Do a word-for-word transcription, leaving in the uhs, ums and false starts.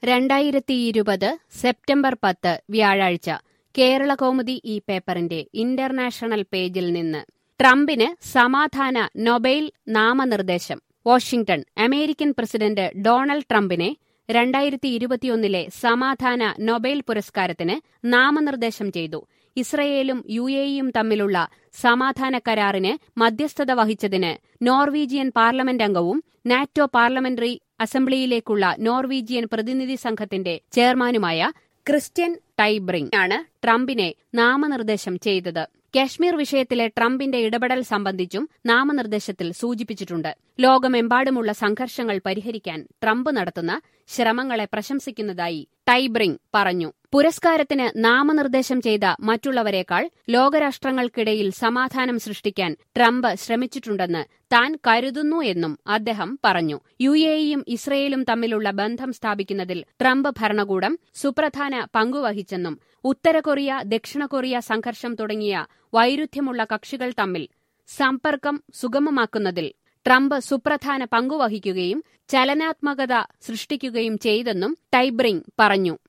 രണ്ടായിരത്തി ഇരുപത് സെപ്റ്റംബർ പത്ത് വ്യാഴാഴ്ച കേരളകൗമുദി ഈ പേപ്പറിന്റെ ഇന്റർനാഷണൽ പേജിൽ നിന്ന് ട്രംപിന് സമാധാന നൊബേൽ നാമനിർദ്ദേശം. വാഷിംഗ്ടൺ. അമേരിക്കൻ പ്രസിഡന്റ് ഡൊണാൾഡ് ട്രംപിനെ രണ്ടായിരത്തി ഇരുപത്തിയൊന്നിലെ സമാധാന നൊബേൽ പുരസ്കാരത്തിന് നാമനിർദ്ദേശം ചെയ്തു. ഇസ്രയേലും യു എ ഇയും തമ്മിലുള്ള സമാധാന കരാറിന് മധ്യസ്ഥത വഹിച്ചതിന് നോർവീജിയൻ പാർലമെന്റ് അംഗവും നാറ്റോ പാർലമെന്ററി അസംബ്ലിയിലേക്കുള്ള നോർവീജിയൻ പ്രതിനിധി സംഘത്തിന്റെ ചെയർമാനുമായ ക്രിസ്റ്റ്യൻ ടൈബ്രിങ് ആണ് ട്രംപിനെ നാമനിർദ്ദേശം ചെയ്തത്. കശ്മീർ വിഷയത്തിലെ ട്രംപിന്റെ ഇടപെടൽ സംബന്ധിച്ചും നാമനിർദ്ദേശത്തിൽ സൂചിപ്പിച്ചിട്ടുണ്ട്. ലോകമെമ്പാടുമുള്ള സംഘർഷങ്ങൾ പരിഹരിക്കാൻ ട്രംപ് നടത്തുന്ന ശ്രമങ്ങളെ പ്രശംസിക്കുന്നതായി ടൈബ്രിങ് പറഞ്ഞു. പുരസ്കാരത്തിന് നാമനിർദ്ദേശം ചെയ്ത മറ്റുള്ളവരെക്കാൾ ലോകരാഷ്ട്രങ്ങൾക്കിടയിൽ സമാധാനം സൃഷ്ടിക്കാൻ ട്രംപ് ശ്രമിച്ചിട്ടുണ്ടെന്ന് താൻ കരുതുന്നു എന്നും അദ്ദേഹം പറഞ്ഞു. യു എ ഇയും ഇസ്രയേലും തമ്മിലുള്ള ബന്ധം സ്ഥാപിക്കുന്നതിൽ ട്രംപ് ഭരണകൂടം സുപ്രധാന പങ്കുവഹിച്ചെന്നും ഉത്തര കൊറിയ ദക്ഷിണ കൊറിയ സംഘർഷം തുടങ്ങിയ വൈരുദ്ധ്യമുള്ള കക്ഷികൾ തമ്മിൽ സമ്പർക്കം സുഗമമാക്കുന്നതിൽ ട്രംപ് സുപ്രധാന പങ്കുവഹിക്കുകയും ചലനാത്മകത സൃഷ്ടിക്കുകയും ചെയ്തെന്നും ടൈബ്രിങ് പറഞ്ഞു.